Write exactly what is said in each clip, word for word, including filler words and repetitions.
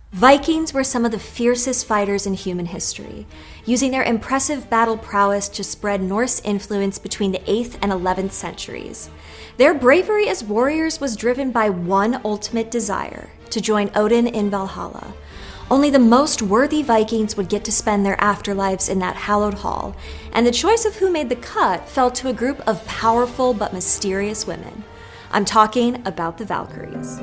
Vikings were some of the fiercest fighters in human history, using their impressive battle prowess to spread Norse influence between the eighth and eleventh centuries. Their bravery as warriors was driven by one ultimate desire: to join Odin in Valhalla. Only the most worthy Vikings would get to spend their afterlives in that hallowed hall, and the choice of who made the cut fell to a group of powerful but mysterious women. I'm talking about the Valkyries.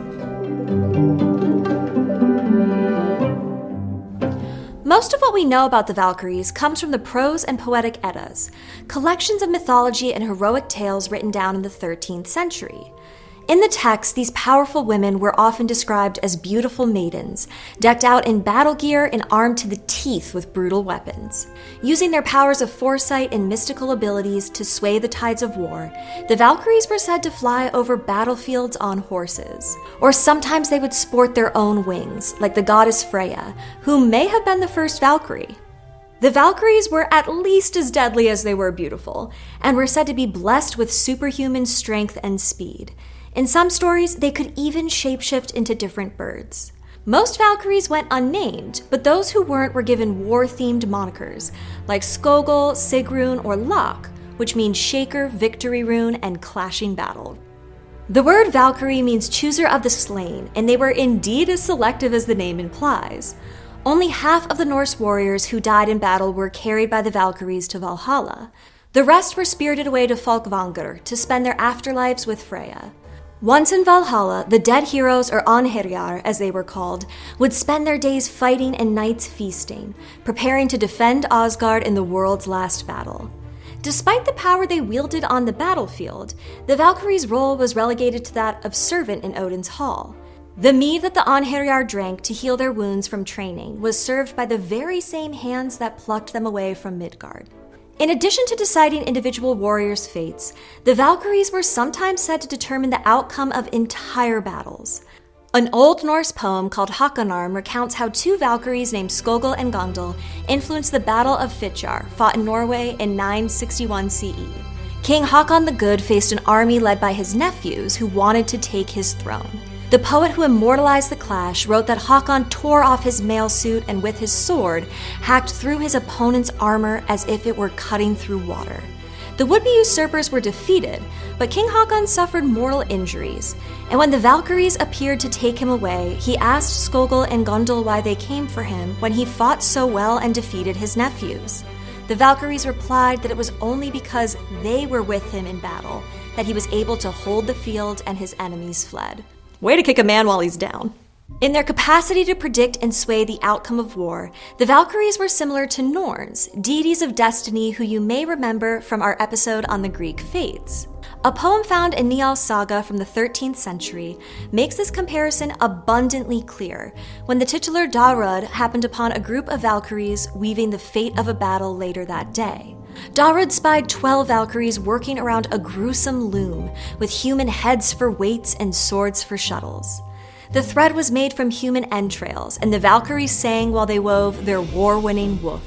Most of what we know about the Valkyries comes from the prose and poetic Eddas, collections of mythology and heroic tales written down in the thirteenth century. In the text, these powerful women were often described as beautiful maidens, decked out in battle gear and armed to the teeth with brutal weapons. Using their powers of foresight and mystical abilities to sway the tides of war, the Valkyries were said to fly over battlefields on horses. Or sometimes they would sport their own wings, like the goddess Freya, who may have been the first Valkyrie. The Valkyries were at least as deadly as they were beautiful, and were said to be blessed with superhuman strength and speed. In some stories, they could even shapeshift into different birds. Most Valkyries went unnamed, but those who weren't were given war-themed monikers, like Skogul, Sigrun, or Lok, which means shaker, victory rune, and clashing battle. The word Valkyrie means chooser of the slain, and they were indeed as selective as the name implies. Only half of the Norse warriors who died in battle were carried by the Valkyries to Valhalla. The rest were spirited away to Folkvangr to spend their afterlives with Freya. Once in Valhalla, the dead heroes, or Einherjar as they were called, would spend their days fighting and nights feasting, preparing to defend Asgard in the world's last battle. Despite the power they wielded on the battlefield, the Valkyries' role was relegated to that of servant in Odin's hall. The mead that the Einherjar drank to heal their wounds from training was served by the very same hands that plucked them away from Midgard. In addition to deciding individual warriors' fates, the Valkyries were sometimes said to determine the outcome of entire battles. An Old Norse poem called Hakonarm recounts how two Valkyries named Skogul and Gondul influenced the Battle of Fitjar, fought in Norway in nine sixty-one C E. King Hakon the Good faced an army led by his nephews who wanted to take his throne. The poet who immortalized the clash wrote that Hakon tore off his mail suit and with his sword hacked through his opponent's armor as if it were cutting through water. The would-be usurpers were defeated, but King Hakon suffered mortal injuries, and when the Valkyries appeared to take him away, he asked Skogul and Gondul why they came for him when he fought so well and defeated his nephews. The Valkyries replied that it was only because they were with him in battle that he was able to hold the field and his enemies fled. Way to kick a man while he's down. In their capacity to predict and sway the outcome of war, the Valkyries were similar to Norns, deities of destiny who you may remember from our episode on the Greek fates. A poem found in Njál's saga from the thirteenth century makes this comparison abundantly clear when the titular Darud happened upon a group of Valkyries weaving the fate of a battle later that day. Darud spied twelve Valkyries working around a gruesome loom with human heads for weights and swords for shuttles. The thread was made from human entrails, and the Valkyries sang while they wove their war-winning woof.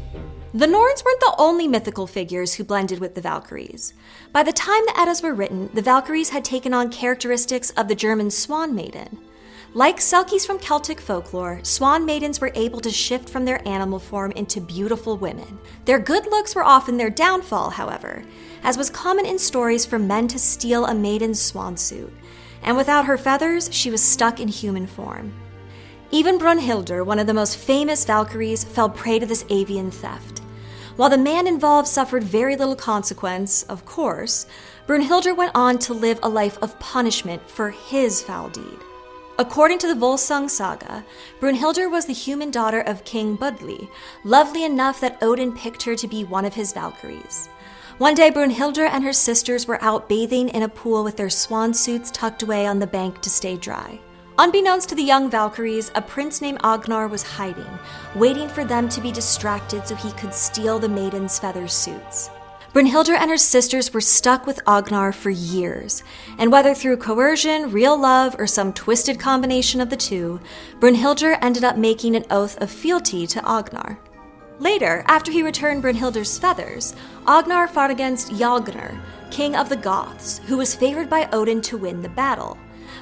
The Norns weren't the only mythical figures who blended with the Valkyries. By the time the Eddas were written, the Valkyries had taken on characteristics of the German Swan Maiden. Like Selkies from Celtic folklore, swan maidens were able to shift from their animal form into beautiful women. Their good looks were often their downfall, however, as was common in stories for men to steal a maiden's swan suit, and without her feathers, she was stuck in human form. Even Brunhildr, one of the most famous Valkyries, fell prey to this avian theft. While the man involved suffered very little consequence, of course, Brunhildr went on to live a life of punishment for his foul deed. According to the Volsung saga, Brunhildr was the human daughter of King Budli, lovely enough that Odin picked her to be one of his Valkyries. One day, Brunhildr and her sisters were out bathing in a pool with their swan suits tucked away on the bank to stay dry. Unbeknownst to the young Valkyries, a prince named Agnar was hiding, waiting for them to be distracted so he could steal the maidens' feather suits. Brunhildr and her sisters were stuck with Agnar for years, and whether through coercion, real love, or some twisted combination of the two, Brunhildr ended up making an oath of fealty to Agnar. Later, after he returned Brunhildr's feathers, Agnar fought against Jalgnr, king of the Goths, who was favored by Odin to win the battle.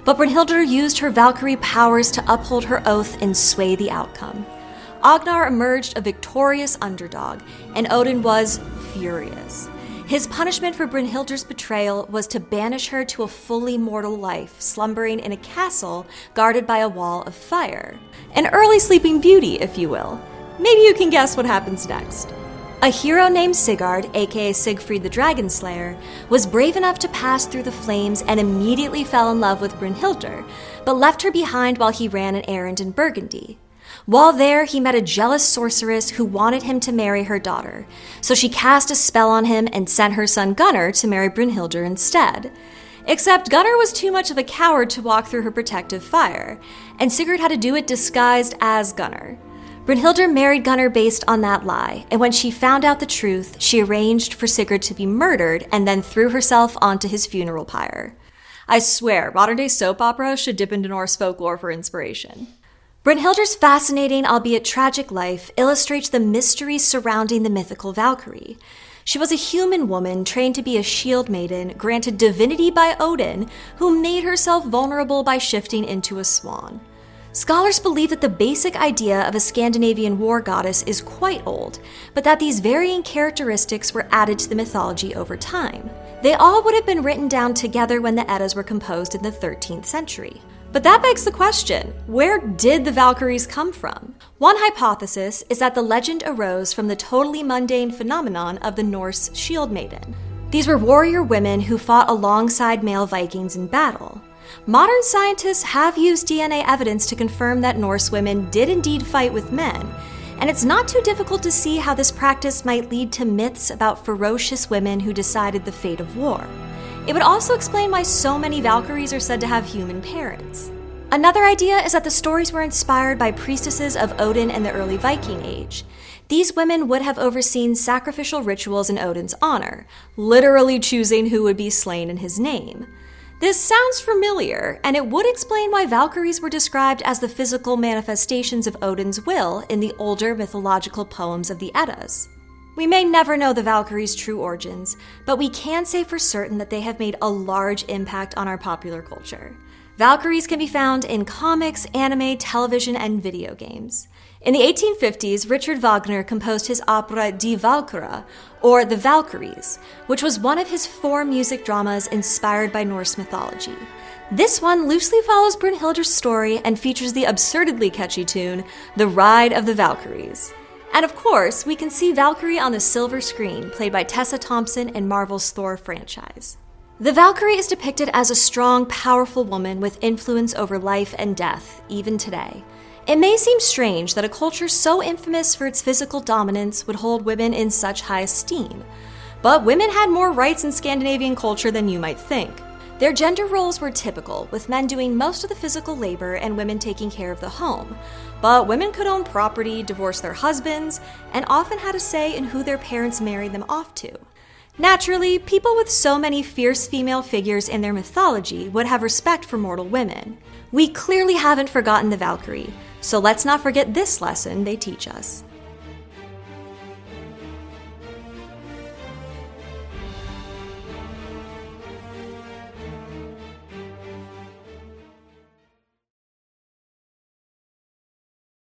But Brynhildr used her Valkyrie powers to uphold her oath and sway the outcome. Agnar emerged a victorious underdog, and Odin was furious. His punishment for Brynhildr's betrayal was to banish her to a fully mortal life, slumbering in a castle guarded by a wall of fire. An early sleeping beauty, if you will. Maybe you can guess what happens next. A hero named Sigurd, aka Siegfried the Dragon Slayer, was brave enough to pass through the flames and immediately fell in love with Brynhildr, but left her behind while he ran an errand in Burgundy. While there, he met a jealous sorceress who wanted him to marry her daughter, so she cast a spell on him and sent her son Gunnar to marry Brynhildr instead. Except Gunnar was too much of a coward to walk through her protective fire, and Sigurd had to do it disguised as Gunnar. Brynhildr married Gunnar based on that lie, and when she found out the truth, she arranged for Sigurd to be murdered and then threw herself onto his funeral pyre. I swear, modern-day soap opera should dip into Norse folklore for inspiration. Brynhildr's fascinating, albeit tragic life illustrates the mysteries surrounding the mythical Valkyrie. She was a human woman trained to be a shield maiden, granted divinity by Odin, who made herself vulnerable by shifting into a swan. Scholars believe that the basic idea of a Scandinavian war goddess is quite old, but that these varying characteristics were added to the mythology over time. They all would have been written down together when the Eddas were composed in the thirteenth century. But that begs the question, where did the Valkyries come from? One hypothesis is that the legend arose from the totally mundane phenomenon of the Norse shield maiden. These were warrior women who fought alongside male Vikings in battle. Modern scientists have used D N A evidence to confirm that Norse women did indeed fight with men, and it's not too difficult to see how this practice might lead to myths about ferocious women who decided the fate of war. It would also explain why so many Valkyries are said to have human parents. Another idea is that the stories were inspired by priestesses of Odin in the early Viking Age. These women would have overseen sacrificial rituals in Odin's honor, literally choosing who would be slain in his name. This sounds familiar, and it would explain why Valkyries were described as the physical manifestations of Odin's will in the older mythological poems of the Eddas. We may never know the Valkyries' true origins, but we can say for certain that they have made a large impact on our popular culture. Valkyries can be found in comics, anime, television, and video games. In the eighteen fifties, Richard Wagner composed his opera Die Valkyrie, or The Valkyries, which was one of his four music dramas inspired by Norse mythology. This one loosely follows Brynhildr's story and features the absurdly catchy tune, The Ride of the Valkyries. And of course, we can see Valkyrie on the silver screen, played by Tessa Thompson in Marvel's Thor franchise. The Valkyrie is depicted as a strong, powerful woman with influence over life and death, even today. It may seem strange that a culture so infamous for its physical dominance would hold women in such high esteem, but women had more rights in Scandinavian culture than you might think. Their gender roles were typical, with men doing most of the physical labor and women taking care of the home. But women could own property, divorce their husbands, and often had a say in who their parents married them off to. Naturally, people with so many fierce female figures in their mythology would have respect for mortal women. We clearly haven't forgotten the Valkyrie, so let's not forget this lesson they teach us.